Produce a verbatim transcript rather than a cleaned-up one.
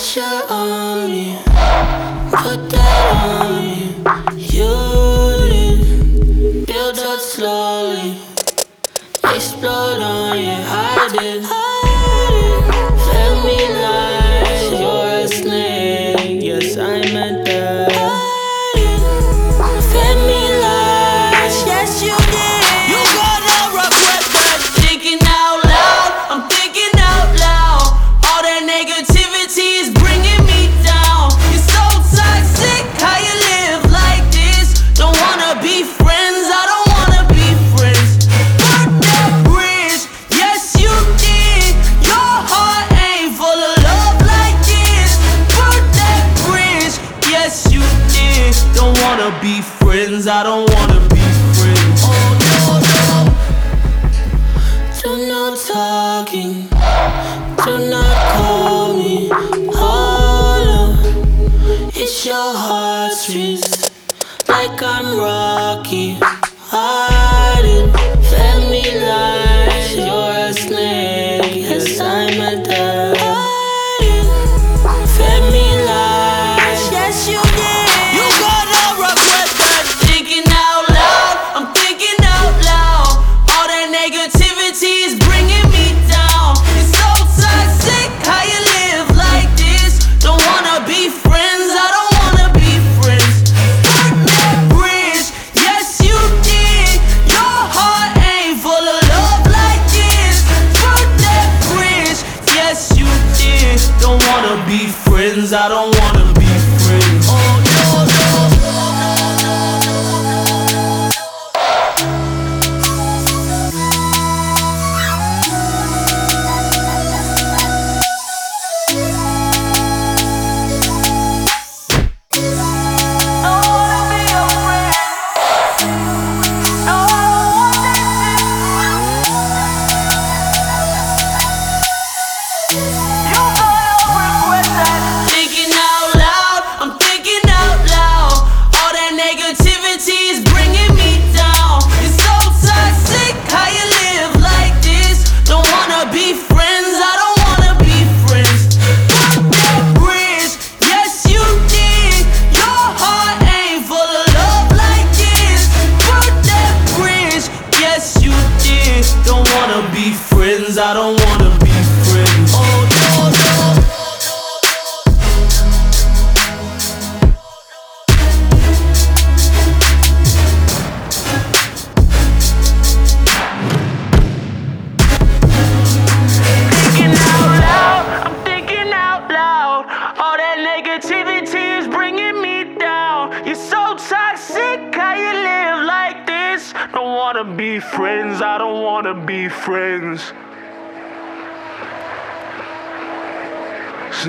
Pressure on me, put that on me. You did, build up slowly, explode on you. I did, fed me like you're a snake. Yes, I meant that. Fed me like, yes, you did. You gonna regret that. Thinking out loud, I'm thinking out loud. All that negativity is bringing me down. You're so toxic, how you live like this. Don't wanna be friends, I don't wanna be friends. Burn that bridge, yes you did. Your heart ain't full of love like this. Burn that bridge, yes you did. Don't wanna be friends, I don't wanna be friends. Oh no, no. Do no talking, do not call me. Hold up, it's your heartstrings, like I'm Rocky. Hiding, fed me like you're a snake. Yes, I'm a dad. Fed me like, yes you did. You gonna regret that. Thinking out loud, I'm thinking out loud. All that negativity is bringing me down. You're so toxic, how you live like this. Don't wanna be friends, I don't wanna be friends. Burn that bridge, yes you did. Your heart ain't full of love like this. Burn that bridge, yes you did. Don't wanna be friends, I don't wanna be friends. Oh no, no. Thinking out loud, I'm thinking out loud. All that negativity is bringing me down. You're so toxic, how you live like this. Don't wanna be friends, I don't wanna be friends. Burn that bridge, yes you did. Your heart ain't full of love like this. Burn that bridge, yes you did. Don't wanna be friends, I don't wanna be friends. Oh no, no. Thinking out loud, I'm thinking out loud. All that negativity is bringing me down. You're so toxic, how you live like this. Don't wanna be friends, I don't wanna be friends.